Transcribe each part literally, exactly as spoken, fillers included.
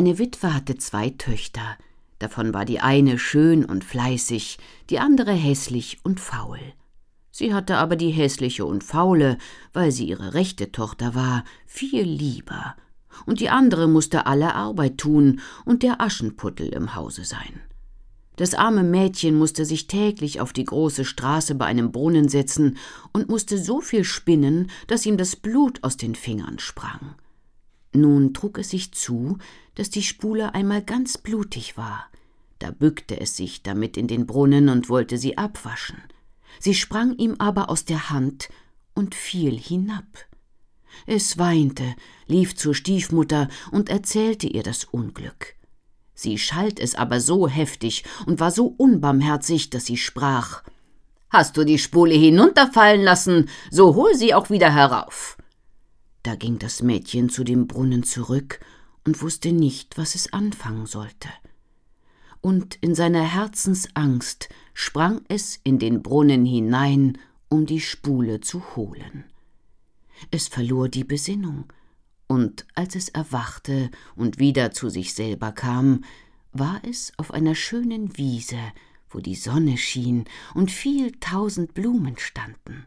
Eine Witwe hatte zwei Töchter, davon war die eine schön und fleißig, die andere hässlich und faul. Sie hatte aber die hässliche und faule, weil sie ihre rechte Tochter war, viel lieber, und die andere musste alle Arbeit tun und der Aschenputtel im Hause sein. Das arme Mädchen musste sich täglich auf die große Straße bei einem Brunnen setzen und musste so viel spinnen, dass ihm das Blut aus den Fingern sprang. Nun trug es sich zu, dass die Spule einmal ganz blutig war. Da bückte es sich damit in den Brunnen und wollte sie abwaschen. Sie sprang ihm aber aus der Hand und fiel hinab. Es weinte, lief zur Stiefmutter und erzählte ihr das Unglück. Sie schalt es aber so heftig und war so unbarmherzig, dass sie sprach: »Hast du die Spule hinunterfallen lassen, so hol sie auch wieder herauf.« Da ging das Mädchen zu dem Brunnen zurück und wusste nicht, was es anfangen sollte. Und in seiner Herzensangst sprang es in den Brunnen hinein, um die Spule zu holen. Es verlor die Besinnung, und als es erwachte und wieder zu sich selber kam, war es auf einer schönen Wiese, wo die Sonne schien und viel tausend Blumen standen.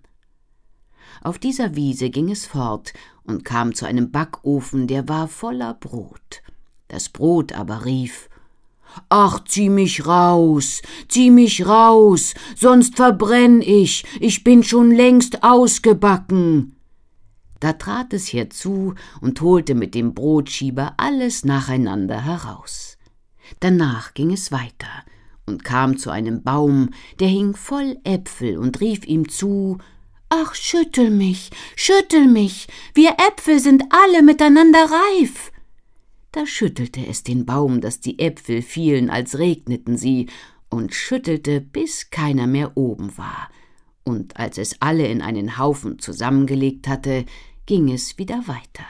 Auf dieser Wiese ging es fort und kam zu einem Backofen, der war voller Brot. Das Brot aber rief: »Ach, zieh mich raus, zieh mich raus, sonst verbrenn ich, ich bin schon längst ausgebacken.« Da trat es herzu und holte mit dem Brotschieber alles nacheinander heraus. Danach ging es weiter und kam zu einem Baum, der hing voll Äpfel und rief ihm zu: »Ach, schüttel mich, schüttel mich, wir Äpfel sind alle miteinander reif.« Da schüttelte es den Baum, dass die Äpfel fielen, als regneten sie, und schüttelte, bis keiner mehr oben war. Und als es alle in einen Haufen zusammengelegt hatte, ging es wieder weiter.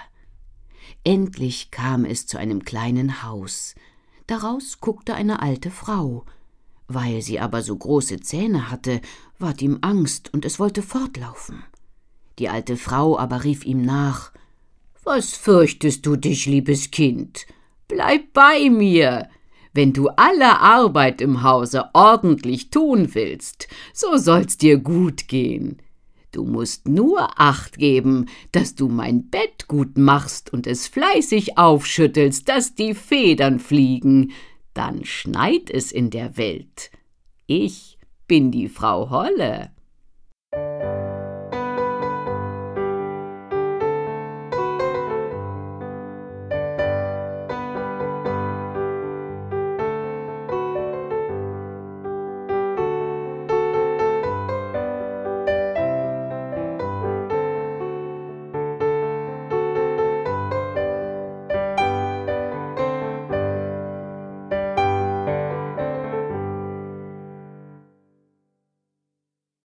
Endlich kam es zu einem kleinen Haus. Daraus guckte eine alte Frau. Weil sie aber so große Zähne hatte, ward ihm Angst und es wollte fortlaufen. Die alte Frau aber rief ihm nach: »Was fürchtest du dich, liebes Kind? Bleib bei mir. Wenn du alle Arbeit im Hause ordentlich tun willst, so soll's dir gut gehen. Du musst nur Acht geben, dass du mein Bett gut machst und es fleißig aufschüttelst, dass die Federn fliegen. Dann schneit es in der Welt. Ich bin die Frau Holle.«